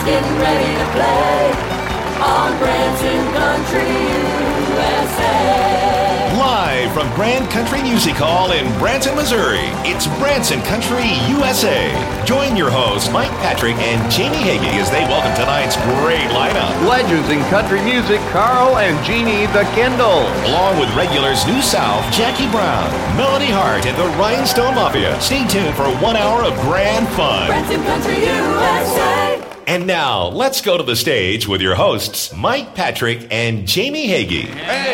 getting ready to play on Branson Country USA. Live from Grand Country Music Hall in Branson, Missouri, it's Branson Country USA. Join your hosts, Mike Patrick and Jamie Hagee, as they welcome tonight's great lineup. Legends in country music, Carl and Jeannie the Kendall. Along with regulars New South, Jackie Brown, Melody Hart, and the Rhinestone Mafia. Stay tuned for 1 hour of grand fun. Branson Country USA. And now, let's go to the stage with your hosts, Mike Patrick and Jamie Hagee.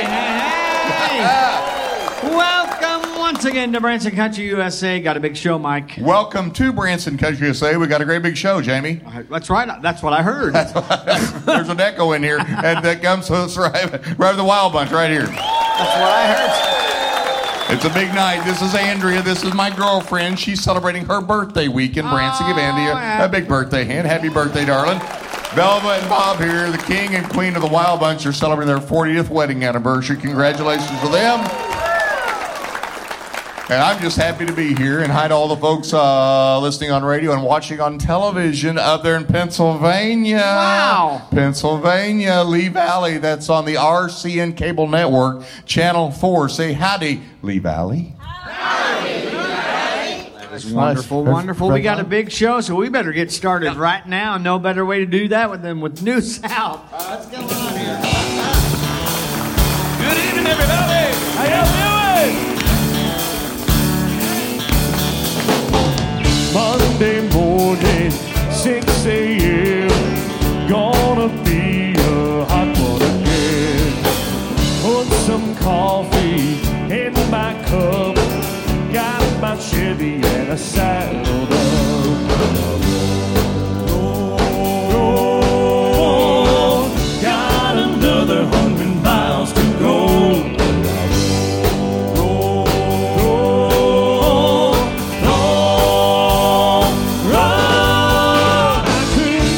Welcome once again to Branson Country USA. Got a big show, Mike. Welcome to Branson Country USA. We got a great big show, Jamie. That's right. That's what I heard. There's an echo in here, and that comes to us right the Wild Bunch right here. That's what I heard. It's a big night. This is Andrea. This is my girlfriend. She's celebrating her birthday week in Branson. Give Andrea a big birthday hand. Happy birthday, darling. Velva and Bob here, the king and queen of the Wild Bunch, are celebrating their 40th wedding anniversary. Congratulations to them. And I'm just happy to be here. And hi to all the folks listening on radio and watching on television up there in Pennsylvania. Wow. Pennsylvania, Lee Valley. That's on the RCN Cable Network, Channel 4. Say howdy, Lee Valley. Wonderful, wonderful. We got a big show, so we better get started right now. No better way to do that than with New South. What's going on here? Good evening, everybody. How y'all doing? Monday morning, 6 a.m. Gonna be a hot one again. Put some coffee in my cup. Got my Chevy and a saddled up. Roll, got another 100 miles to go. Roll, long run. I could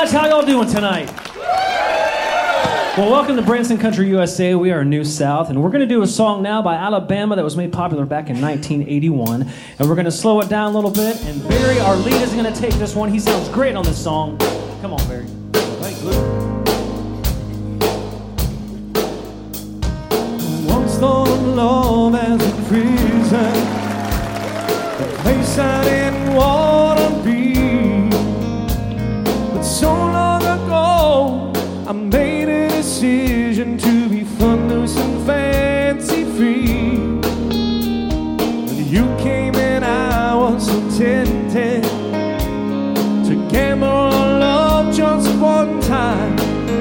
guys, how y'all doing tonight? Well, welcome to Branson Country, USA. We are New South, and we're going to do a song now by Alabama that was made popular back in 1981. And we're going to slow it down a little bit, and Barry, our lead, is going to take this one. He sounds great on this song. Come on, Barry. Thanks, Luke. Once thought of love as a prison, a place I didn't want to be. But so long ago, I made a decision to be fun, loose, and fancy free. When you came in, I was so tempted to gamble on love just one time.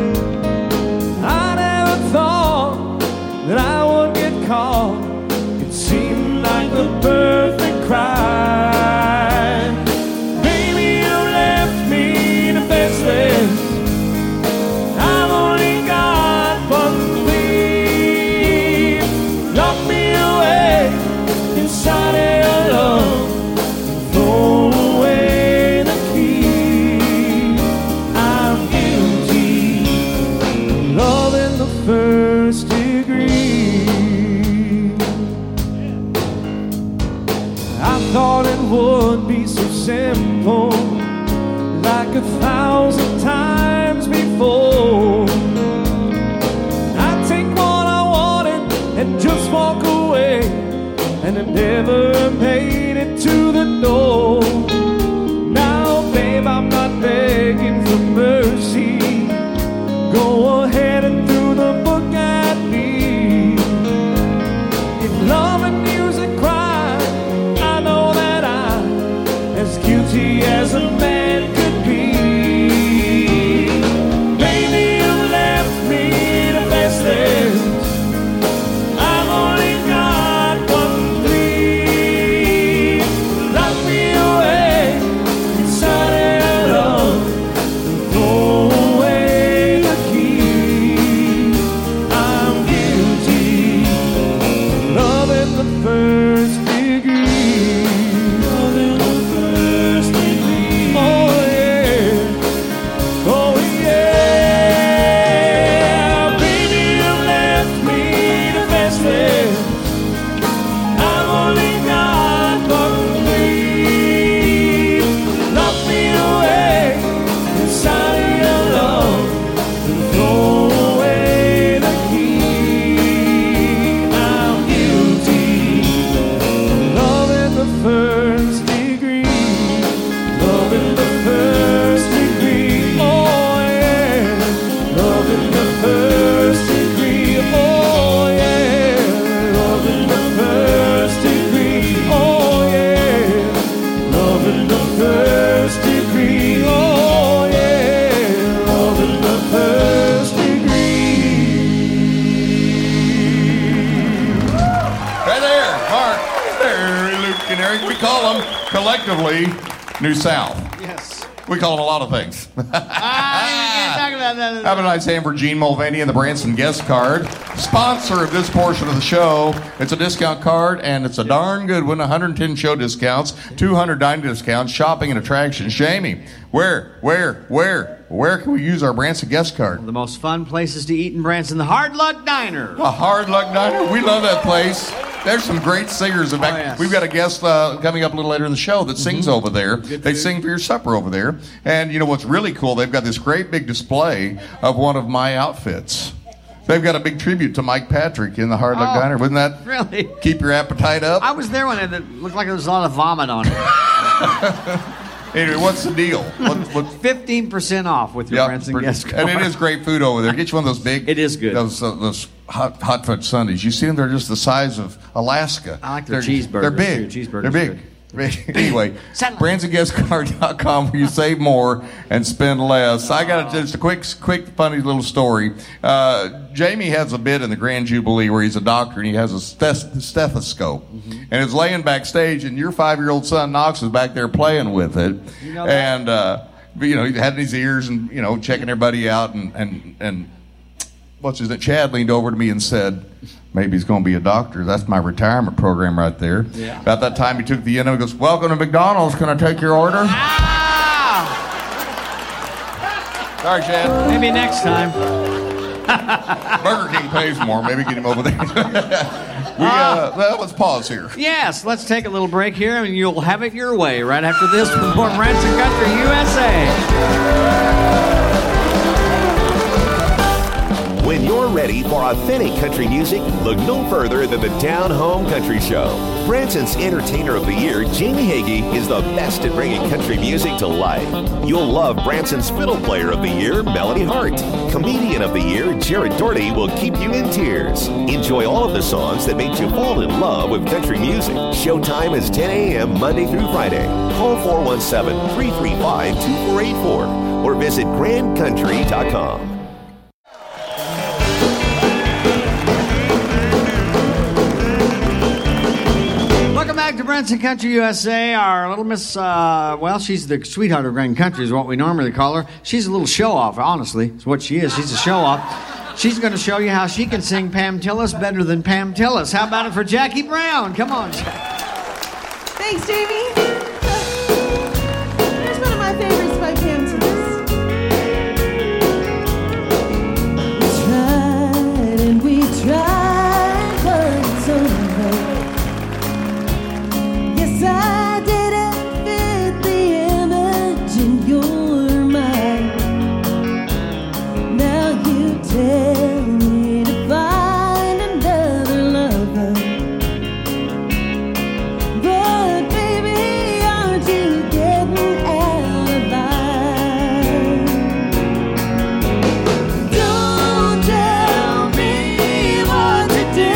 I never thought that I would get caught. It seemed like the perfect crime. Baby, you left me defenseless. I've only got one plea. Lock me away inside of your love and throw away the key. I'm guilty of love in the first degree. I thought it would be so simple, like 1,000 times before. I'd take what I wanted and just walk away, and I never made it to the door. Now, babe, I'm not begging for mercy. Go ahead and throw the book at me. If love and music cry, I know that I'm as guilty as a man could be. Baby, you left me defenseless. I've only got one plea. Lock me away inside of your love and throw away the key. I'm guilty of love in the first degree. Love in the first degree. Oh yeah, oh yeah. Baby, you left me defenseless. I've only got one plea. Lock me away inside of your love and throw away the key. I'm guilty of love in the first degree. Love in the first degree. Oh yeah. Love in the first degree. Oh yeah. Love in the first degree. Oh yeah. Love in the first degree. Oh yeah. Love in the first degree. Right there, Mark, Barry, Luke, and Eric. We call them collectively New South. Yes. We call them a lot of things. You can't talk about that. Have a nice hand for Gene Mulvaney and the Branson guest card. Sponsor of this portion of the show. It's a discount card, and it's a darn good one. 110 show discounts, 200 dining discounts, shopping and attractions. Jamie, where can we use our Branson guest card? The most fun places to eat in Branson, the Hard Luck Diner. A Hard Luck Diner. We love that place. There's some great singers. In fact, yes. we've got a guest coming up a little later in the show that sings over there. They sing for your supper over there. And you know what's really cool? They've got this great big display of one of my outfits. They've got a big tribute to Mike Patrick in the Hard Luck Diner. Wouldn't that really keep your appetite up? I was there when it looked like there was a lot of vomit on it. Anyway, what's the deal? What, 15% off with your Branson guest card. And it is great food over there. Get you one of those big. It is good. Those hot fudge sundaes. You see them? They're just the size of Alaska. I like their cheeseburgers. They're big. Cheeseburgers They're big. Anyway, BransonGuestCard.com where you save more and spend less. I got just a quick, funny little story. Jamie has a bit in the Grand Jubilee where he's a doctor and he has a stethoscope. And it's laying backstage, and your 5-year-old son Knox is back there playing with it. You know that? And he had in his ears and checking everybody out and what's his name? Chad leaned over to me and said, maybe he's going to be a doctor. That's my retirement program right there. Yeah. About that time, he took the end and goes, welcome to McDonald's. Can I take your order? Sorry, Chad. Maybe next time. Burger King pays more. Maybe get him over there. Well, let's pause here. Yes, let's take a little break here, and you'll have it your way right after this with more Branson Country USA. When you're ready for authentic country music, look no further than the Down Home Country Show. Branson's Entertainer of the Year, Jamie Hagee, is the best at bringing country music to life. You'll love Branson's Fiddle Player of the Year, Melody Hart. Comedian of the Year, Jared Doherty, will keep you in tears. Enjoy all of the songs that made you fall in love with country music. Showtime is 10 a.m. Monday through Friday. Call 417-335-2484 or visit grandcountry.com. Back to Branson Country USA. Our little Miss, well, she's the sweetheart of Grand Country is what we normally call her. She's a little show-off, honestly. It's what she is. She's a show-off. She's going to show you how she can sing Pam Tillis better than Pam Tillis. How about it for Jackie Brown? Come on, Jackie. Thanks, Jamie. Here's one of my favorites by Pam Tillis. We tried and we tried, but it's over. I didn't fit the image in your mind. Now you tell me to find another lover. But baby, aren't you getting alibi? Don't tell me what to do.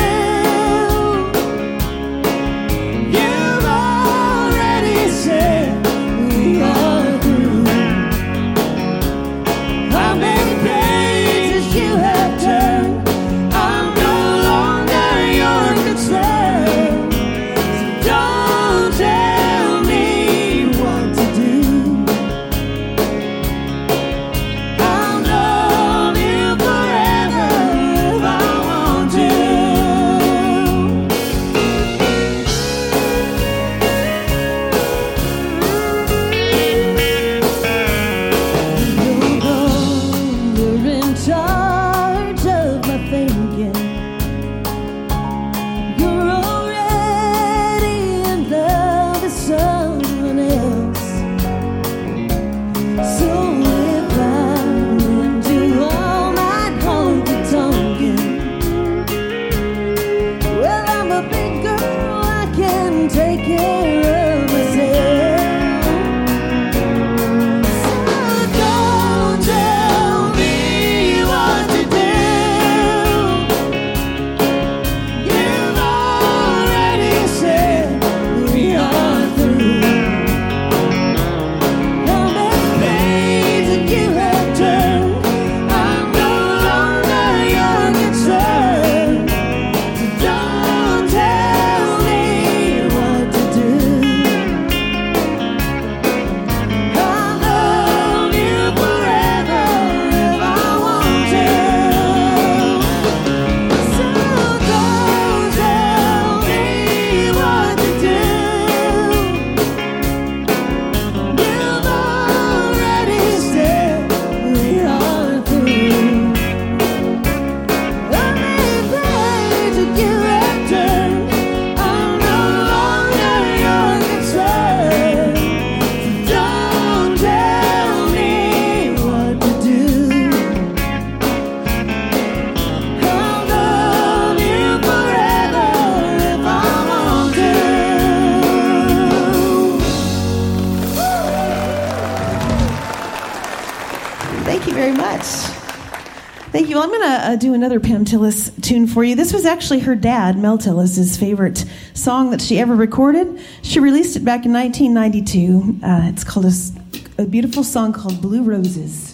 Thank you. Well, I'm going to do another Pam Tillis tune for you. This was actually her dad, Mel Tillis' favorite song that she ever recorded. She released it back in 1992. It's called a beautiful song called Blue Roses.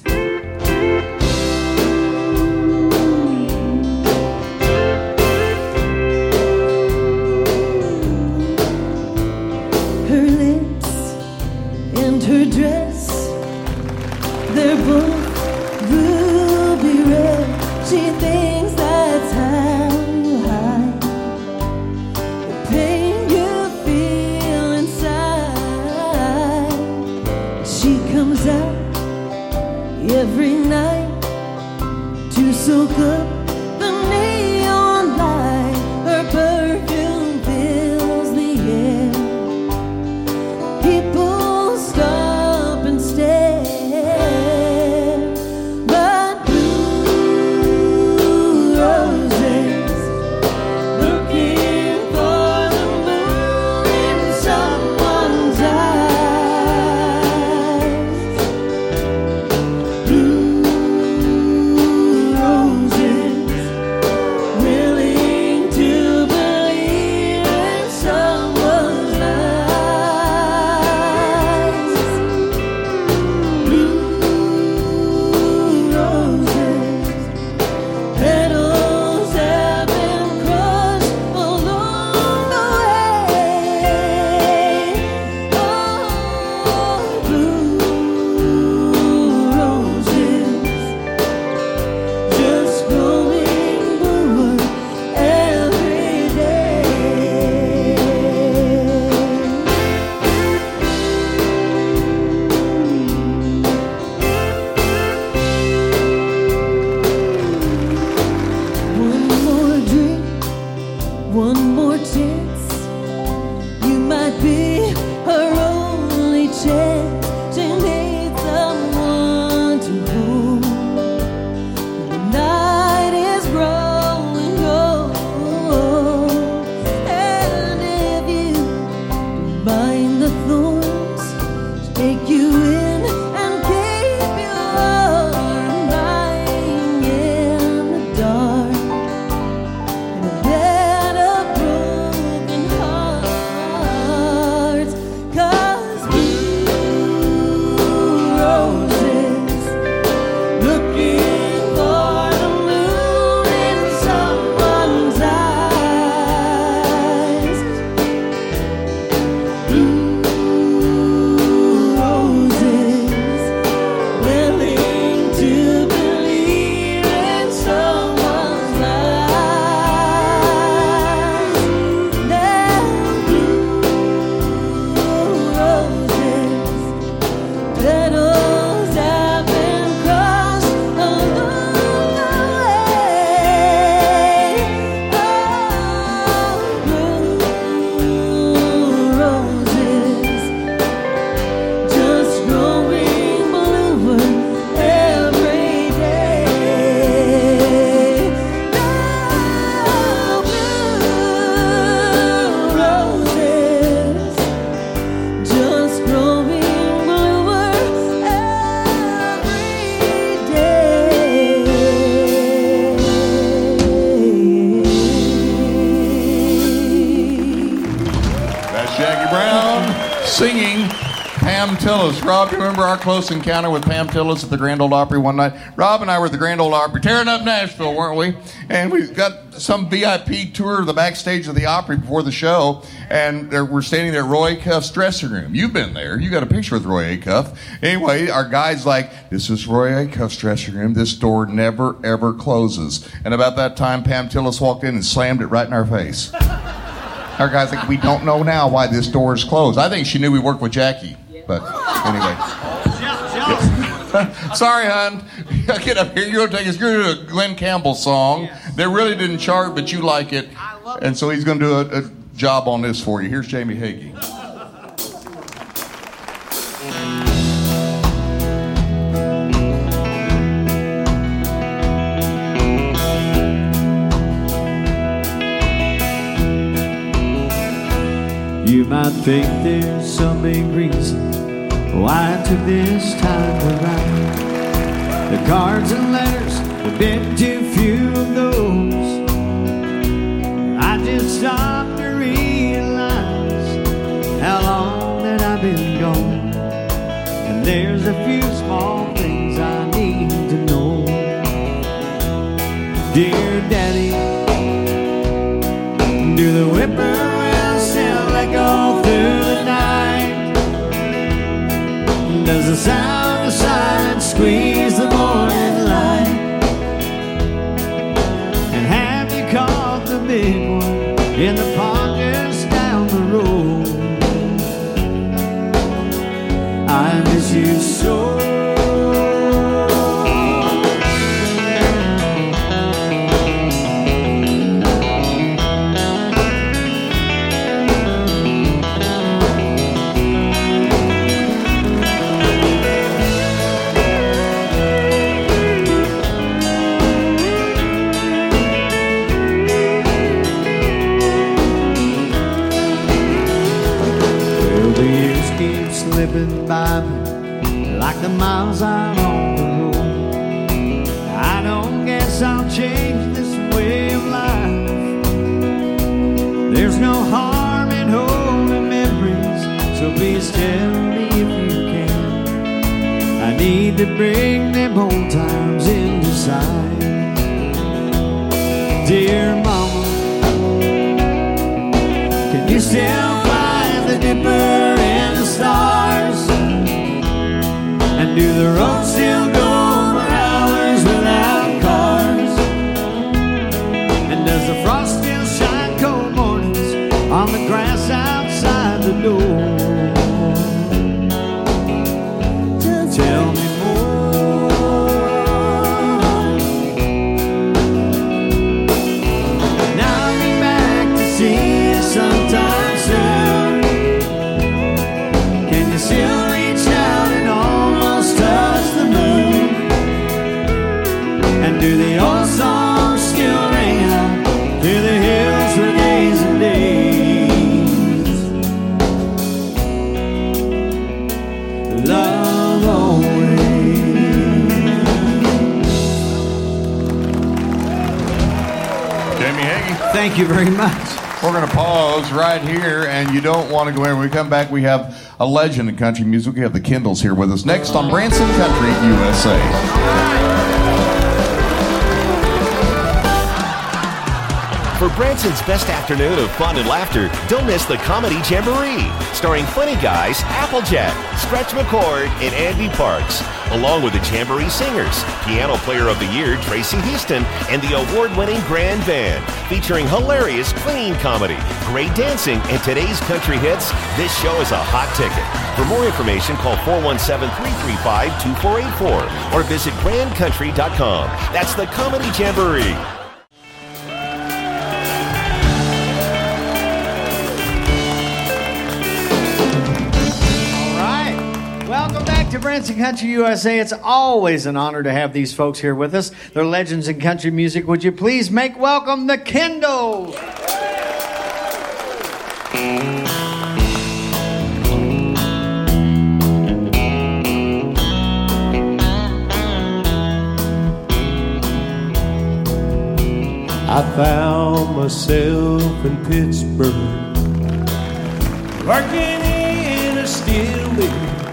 Her lips and her dress, they're both ruby red. She thinks that's how you hide the pain you feel inside. She comes out one more chance. You might be her only chance. She needs someone to hold. The night is growing old, and if you don't mind the thorns, take you in and keep you warm, lying in the dark in a bed of broken hearts. 'Cause blue roses looking for the moon in someone's eyes. Blue roses willing to believe in someone's lies. Now blue roses, petals have been crushed along the way. Oh, blue roses just growing bluer every day. Now blue roses just growing bluer every day. That's Jackie Brown singing Pam Tillis. Rob, you remember our close encounter with Pam Tillis at the Grand Ole Opry one night? Rob and I were at the Grand Ole Opry, tearing up Nashville, weren't we? And we got some VIP tour of the backstage of the Opry before the show, and we're standing there at Roy Acuff's dressing room. You've been there. You got a picture with Roy Acuff. Anyway, our guide's like, this is Roy Acuff's dressing room. This door never, ever closes. And about that time, Pam Tillis walked in and slammed it right in our face. Our guy's like, we don't know now why this door is closed. I think she knew we worked with Jackie. But anyway. Sorry, hon. Get up here. You're going to take us. You're going to do a Glenn Campbell song. That really didn't chart, but you like it. I love it. And so he's going to do a job on this for you. Here's Jamie Hagee. You might think there's some big reason why I took this time to write. The cards and letters, a bit too few of those. I just stopped to realize how long that I've been gone. And there's a few small things I need to know. Dear Daddy, do the whippoorwill still let go through the night? Does the sound of silence squeeze the morning light? And have you caught the big one in the pond just down the road? I miss you so. Slipping by me like the miles out on the road. I don't guess I'll change this way of life. There's no harm in holding memories, so please tell me if you can. I need to bring them old times into sight. Dear Mama, can you still find the dipper in the stars? And do the roads still go for hours without cars? And does the frost still shine cold mornings on the grass outside the door? Tell me more. Now I'll be back to Jimmy Hagee. Thank you very much. We're going to pause right here, and you don't want to go anywhere. When we come back, we have a legend in country music. We have the Kindles here with us. Next on Branson Country USA. For Branson's best afternoon of fun and laughter, don't miss the Comedy Jamboree, starring funny guys Applejack, Stretch McCord, and Andy Parks, along with the Jamboree Singers, Piano Player of the Year Tracy Houston, and the award-winning Grand Band, featuring hilarious clean comedy, great dancing, and today's country hits. This show is a hot ticket. For more information, call 417-335-2484 or visit grandcountry.com. That's the Comedy Jamboree. To Branson Country USA. It's always an honor to have these folks here with us. They're legends in country music. Would you please make welcome the Kindles? I found myself in Pittsburgh, working in a steel mill.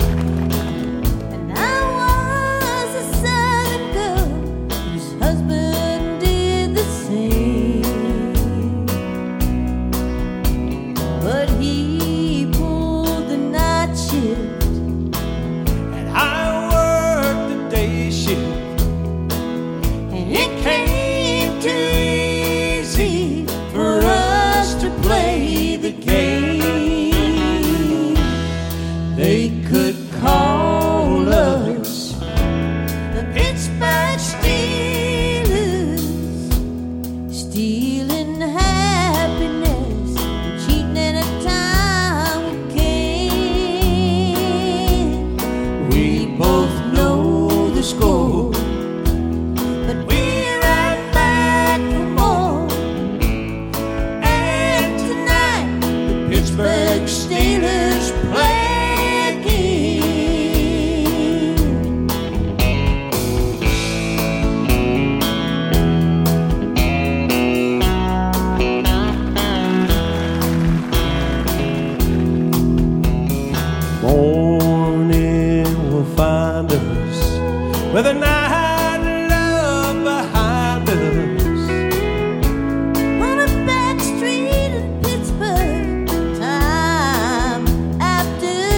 With a night of love behind us, on a back street in Pittsburgh, time after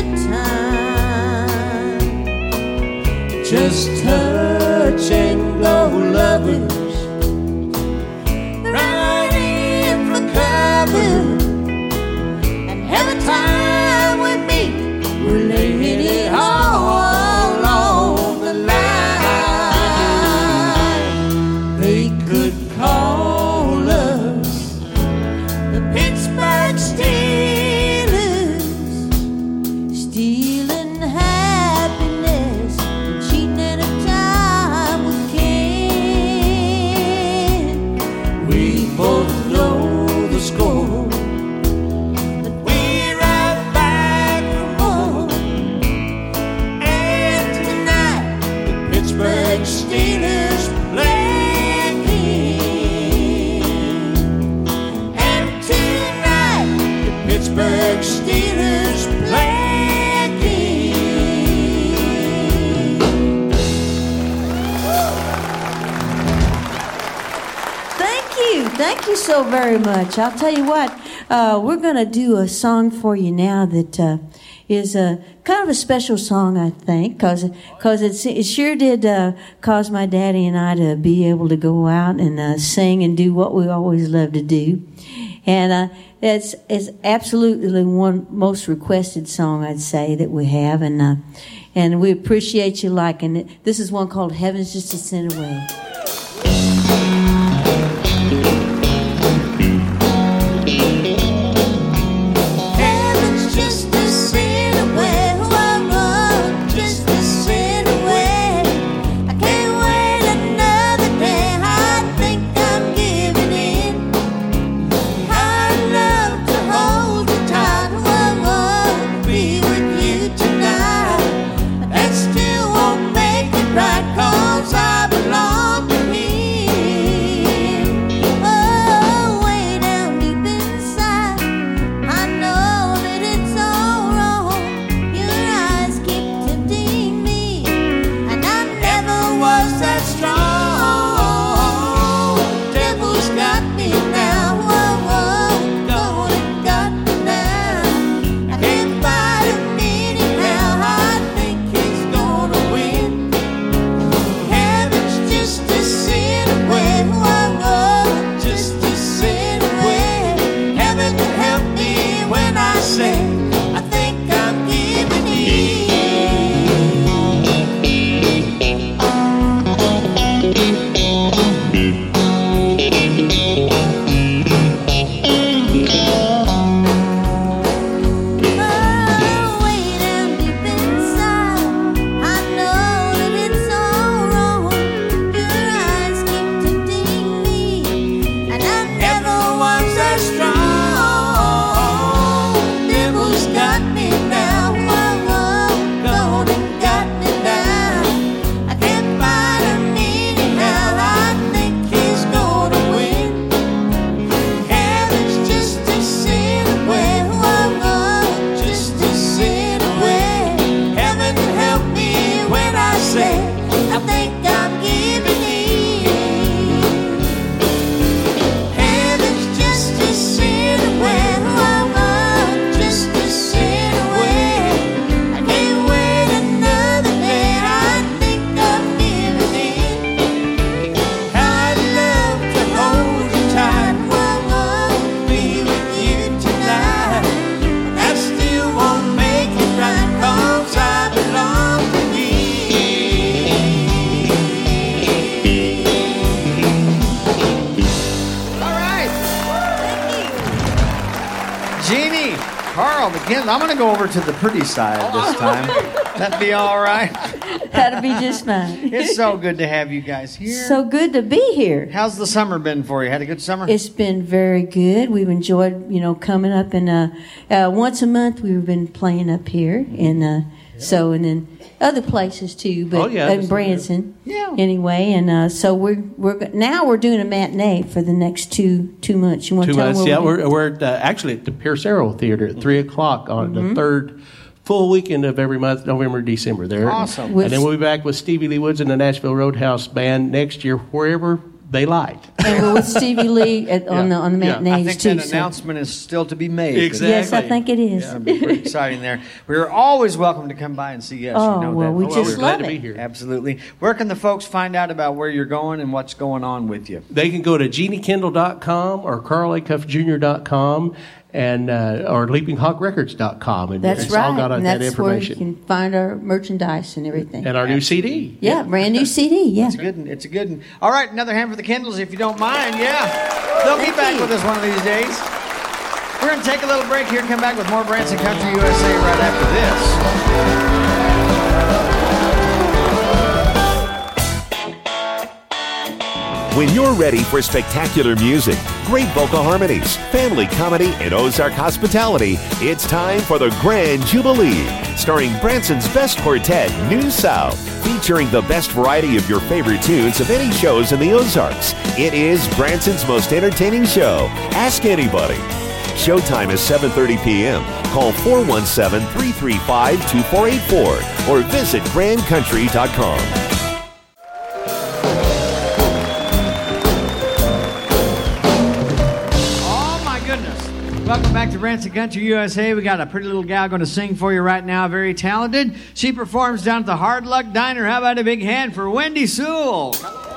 time, just touch and go lovers, right in for cover, and every time we meet, we're laying it all on the line. they could call us The Pittsburgh Steelers, stealing happiness, cheating at a time we can. We both know the score, But we're right back for more. And tonight, the Pittsburgh Steelers play again. And tonight, the Pittsburgh Steelers play again. Thank you so very much. I'll tell you what, we're going to do a song for you now that is kind of a special song, I think, because it sure did cause my daddy and I to be able to go out and sing and do what we always love to do. And it's absolutely the one most requested song, I'd say, that we have, and we appreciate you liking it. This is one called Heaven's Just a Sin Away. Heaven's just a sin away, oh, just a sin away. I can't wait another day, I think I'm giving in. I'd love to hold you tight, oh, be with you tonight. That still won't make it right, 'cause I belong to are strong. Devil's got me now. Whoa, gone and got me now. I can't find him anyhow. I think he's gonna win. Heaven's just a sin away. Whoa, just a sin away. Heaven help me when I say I think I'm giving in. Heaven's just a sin away. Whoa, just a sin away. I can't wait another day. I think I'm giving in. How I'd love to hold you tight. Whoa, be with you tonight. That still won't make it right, 'cause I belong to me. All right. Jeannie, Carl, McKinley. I'm going to go over to the pretty side this time. That'd be all right. That'll be just fine. It's so good to have you guys here. So good to be here. How's the summer been for you? Had a good summer? It's been very good. We've enjoyed, coming up, and once a month we've been playing up here, and so, and then other places too, but in Branson, anyway, and so we're now we're doing a matinee for the next two months. You want to tell them? Yeah, we're actually at the Pierce Arrow Theater at 3:00 on the third full weekend of every month, November, December. There, awesome. And then we'll be back with Stevie Lee Woods and the Nashville Roadhouse Band next year, wherever they like. And we're with Stevie Lee on the matinees I think too. that announcement is still to be made. Exactly. Yes, I think it is. Yeah, it'll be pretty exciting there. We're always welcome to come by and see us. Oh, you know well, that. we just we're glad love to be it. here. Absolutely. Where can the folks find out about where you're going and what's going on with you? They can go to JeannieKendall.com or CarlAcuffJr.com and or LeapingHawkRecords.com, and That's it's right. all got and that that's information. where you can find our merchandise and everything. And our new CD. Yeah, brand new CD. Yeah. It's a good one. It's a good one. All right, another hand for the Kendalls, if you don't mind. Yeah. They'll be back with us one of these days. We're going to take a little break here, come back with more Branson Country USA right after this. When you're ready for spectacular music, great vocal harmonies, family comedy, and Ozark hospitality, it's time for the Grand Jubilee, starring Branson's best quartet, New South, featuring the best variety of your favorite tunes of any shows in the Ozarks. It is Branson's most entertaining show. Ask anybody. Showtime is 7:30 p.m. Call 417-335-2484 or visit grandcountry.com. Welcome back to Branson Country USA. We got a pretty little gal going to sing for you right now, very talented. She performs down at the Hard Luck Diner. How about a big hand for Wendy Sewell?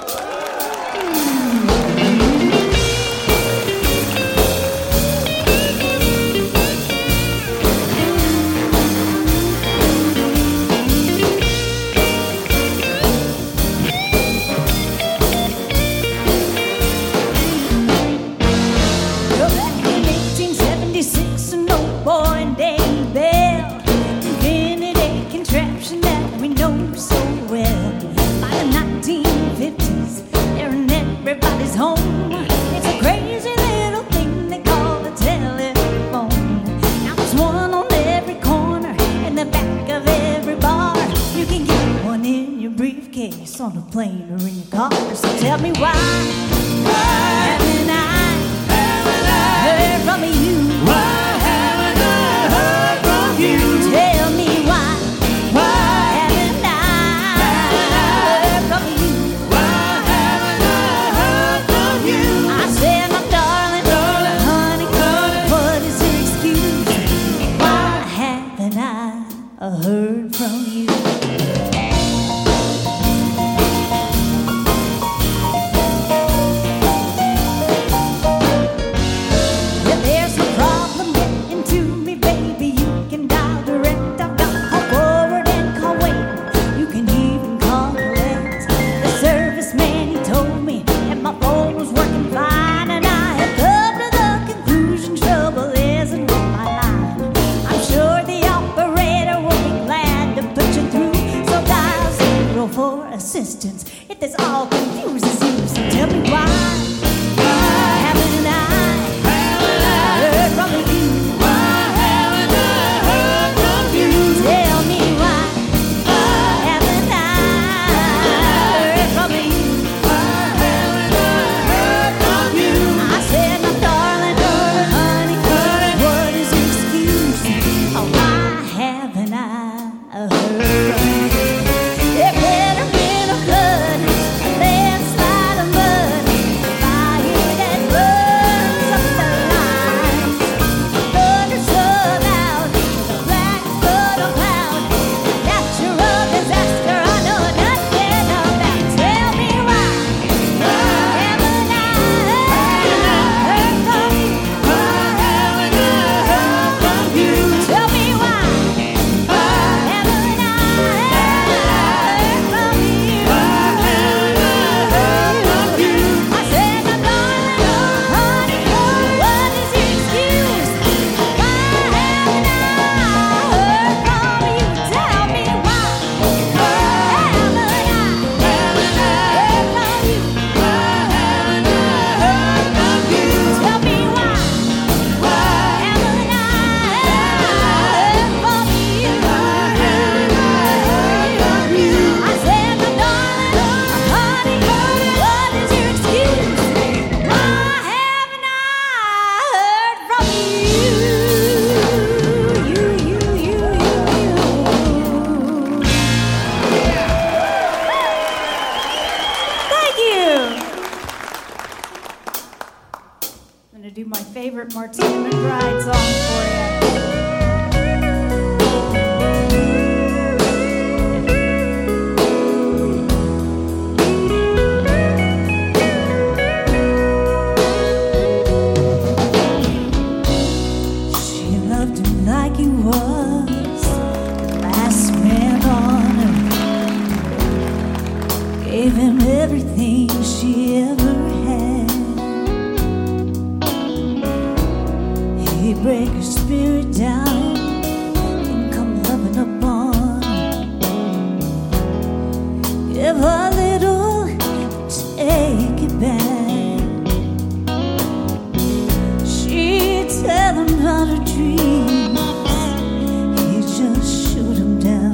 On a plane or in your car, so tell me why haven't I heard from you? Why haven't I heard from you? Tell me why haven't I heard from you? Why haven't I heard from you? I said, my darling, honey, what is your excuse? Why haven't I heard from you? short Martina McBride song for you. She loved him like he was the last man on earth. Gave him everything she ever had. He'd break her spirit down and come loving up on her. Give her a little, take it back. She'd tell him about her dreams. He'd just shoot him down.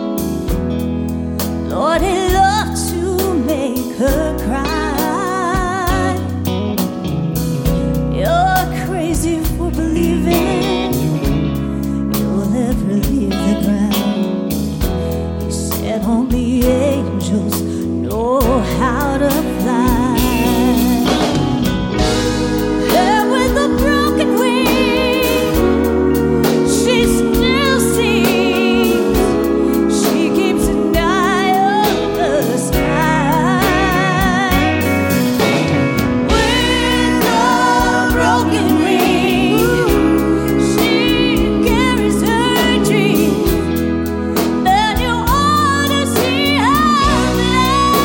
Lord, he loved to make her cry. You're crazy for believing you'll ever leave the ground. He said only angels know how to fly. There with a broken wing, she still sings. She keeps an eye on the sky. With a broken wing, she carries her dream. Then you ought to see her fly.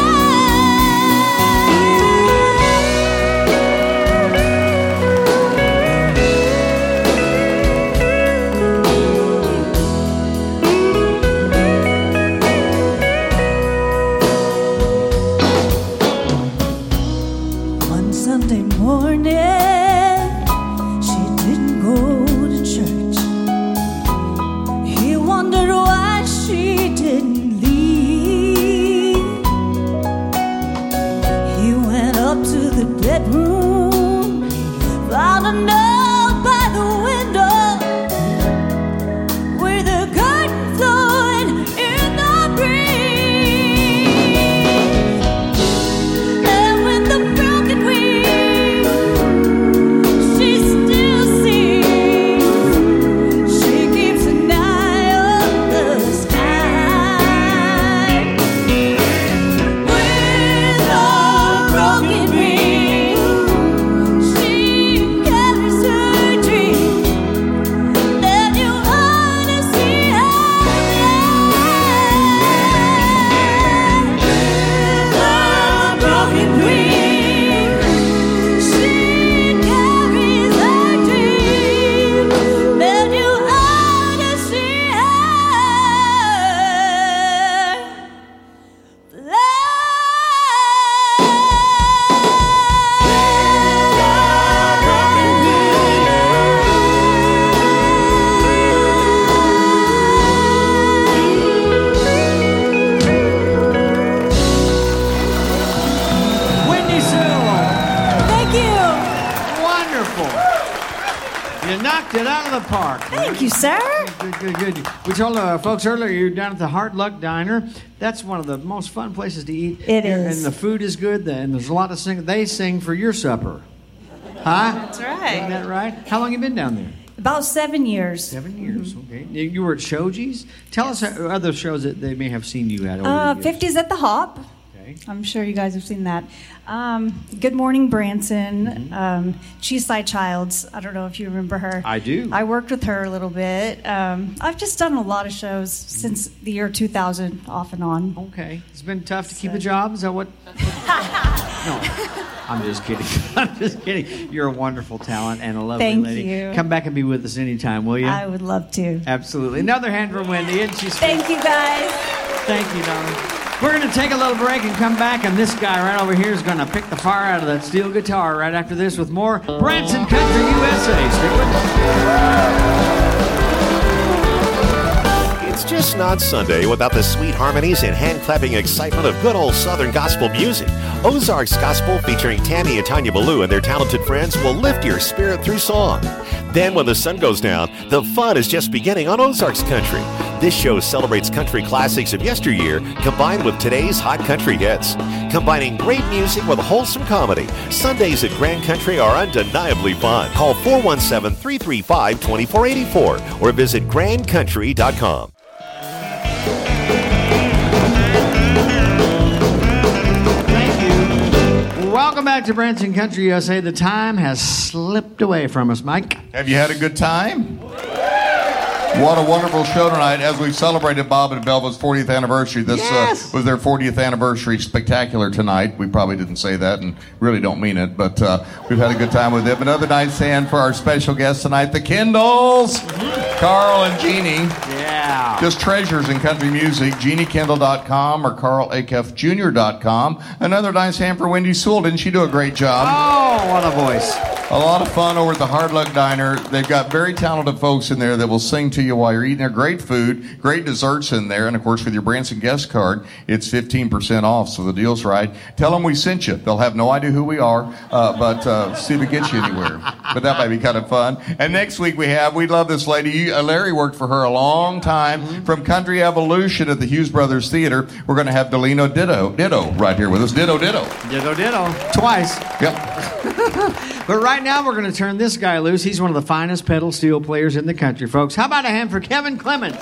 One Sunday morning, she didn't go to church. He wondered why she didn't leave. He went up to the bedroom, found a note by the window with a curtain flowing in the breeze. And with the broken wing, she still sings. She keeps an eye on the sky. With a broken wing, she carries her dream. Then you ought to see her fly. With a broken wing, she carries her dream. Then you ought to see her Whitney Sue. Thank you. Wonderful. You knocked it out of the park. Thank you, sir. Good. We told folks earlier you're down at the Heart Luck Diner. That's one of the most fun places to eat. It is. And the food is good, and there's a lot of singing. They sing for your supper. Huh? That's right. Isn't that right? How long you been down there? About 7 years. 7 years, okay. You were at Shoji's? Tell us other shows that they may have seen you at over the years. 50s at the Hop. Okay. I'm sure you guys have seen that. Good Morning Branson, Cheeside Childs. I don't know if you remember her. I do. I worked with her a little bit. I've just done a lot of shows since the year 2000, off and on. Okay. It's been tough to keep a job? Is that what? No. I'm just kidding. I'm just kidding. You're a wonderful talent and a lovely Thank lady. you. Come back and be with us anytime, will you? I would love to. Absolutely. Another hand for Wendy, and she's. Thank you, guys. Thank you, darling. We're going to take a little break and come back, and this guy right over here is going to pick the fire out of that steel guitar right after this with more Branson Country USA. Stick with us. It's just not Sunday without the sweet harmonies and hand-clapping excitement of good old Southern gospel music. Ozarks Gospel featuring Tammy and Tanya Ballou and their talented friends will lift your spirit through song. Then when the sun goes down, the fun is just beginning on Ozarks Country. This show celebrates country classics of yesteryear combined with today's hot country hits. Combining great music with wholesome comedy, Sundays at Grand Country are undeniably fun. Call 417-335-2484 or visit grandcountry.com. Welcome back to Branson Country USA. The time has slipped away from us, Mike. Have you had a good time? What a wonderful show tonight as we celebrated Bob and Belva's 40th anniversary. This was their 40th anniversary spectacular tonight. We probably didn't say that and really don't mean it, but we've had a good time with them. Another nice hand for our special guests tonight, the Kendalls, Carl and Jeannie. Yeah. Just treasures in country music, JeannieKendall.com or CarlAcuffJr.com. Another nice hand for Wendy Sewell. Didn't she do a great job? Oh, what a voice. A lot of fun over at the Hard Luck Diner. They've got very talented folks in there that will sing to you while you're eating their great food, great desserts in there. And, of course, with your Branson guest card, it's 15% off, so the deal's right. Tell them we sent you. They'll have no idea who we are, but see if it gets you anywhere. But that might be kind of fun. And next week we love this lady. Larry worked for her a long time from Country Evolution at the Hughes Brothers Theater. We're going to have Delino Ditto right here with us. Ditto. Ditto. Twice. Yep. But right now, we're going to turn this guy loose. He's one of the finest pedal steel players in the country, folks. How about a hand for Kevin Clements?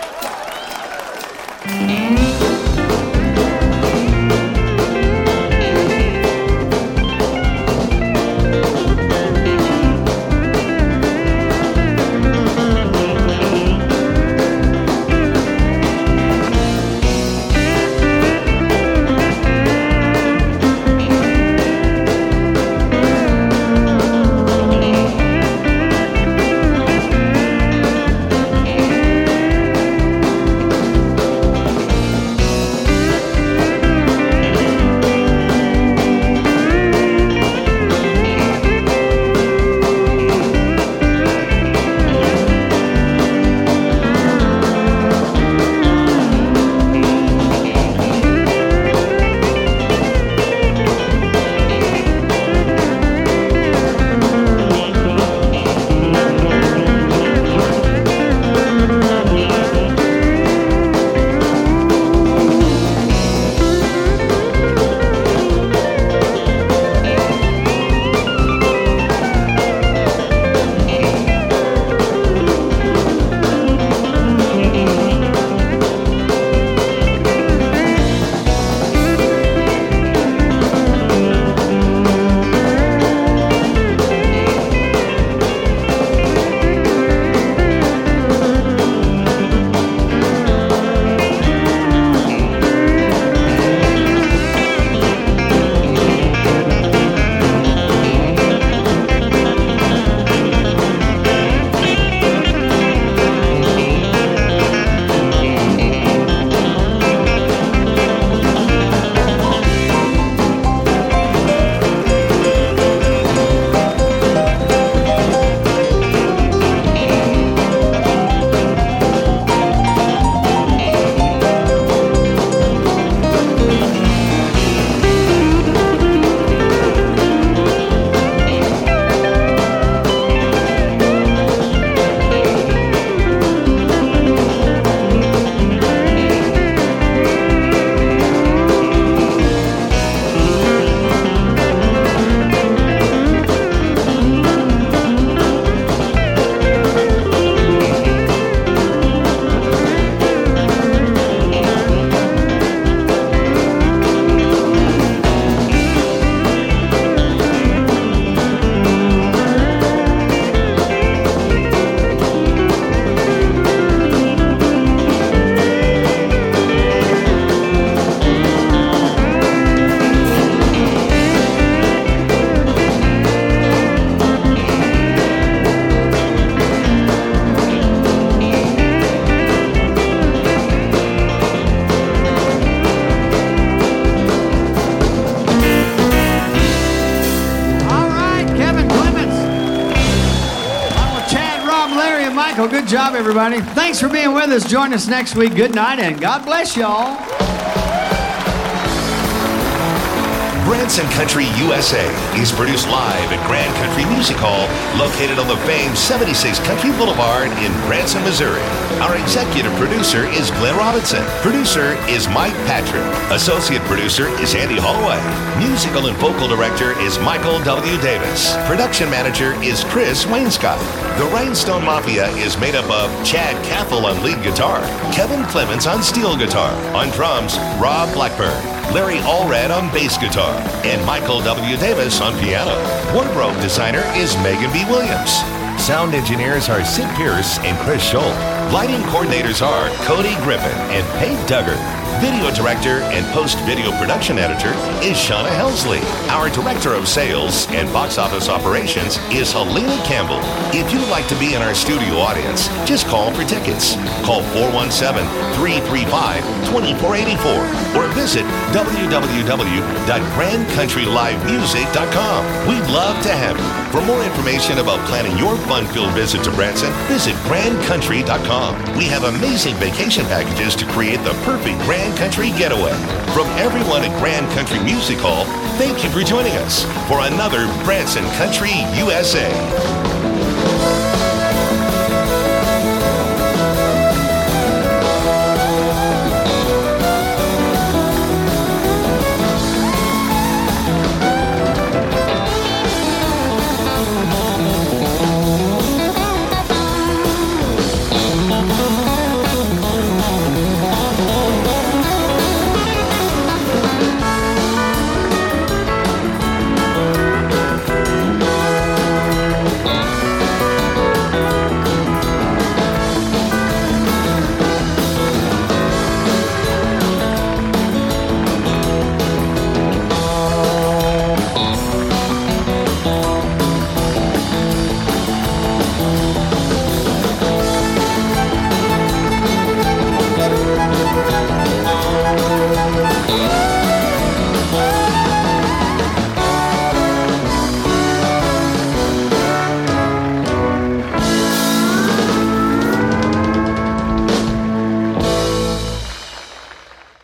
Michael, good job, everybody. Thanks for being with us. Join us next week. Good night, and God bless y'all. Branson Country USA is produced live at Grand Country Music Hall, located on the famed 76 Country Boulevard in Branson, Missouri. Our executive producer is Glenn Robinson. Producer is Mike Patrick. Associate producer is Andy Holloway. Musical and vocal director is Michael W. Davis. Production manager is Chris Wainscott. The Rhinestone Mafia is made up of Chad Cathell on lead guitar, Kevin Clements on steel guitar, on drums, Rob Blackburn, Larry Allred on bass guitar, and Michael W. Davis on piano. Wardrobe designer is Megan B. Williams. Sound engineers are Sid Pierce and Chris Schultz. Lighting coordinators are Cody Griffin and Paige Duggar. Video director and post-video production editor is Shauna Helsley. Our director of sales and box office operations is Helena Campbell. If you'd like to be in our studio audience, just call for tickets. Call 417-335-2484 or visit www.grandcountrylivemusic.com. We'd love to have you. For more information about planning your fun-filled visit to Branson, visit grandcountry.com. We have amazing vacation packages to create the perfect Grand Country getaway. From everyone at Grand Country Music Hall, thank you for joining us for another Branson Country USA.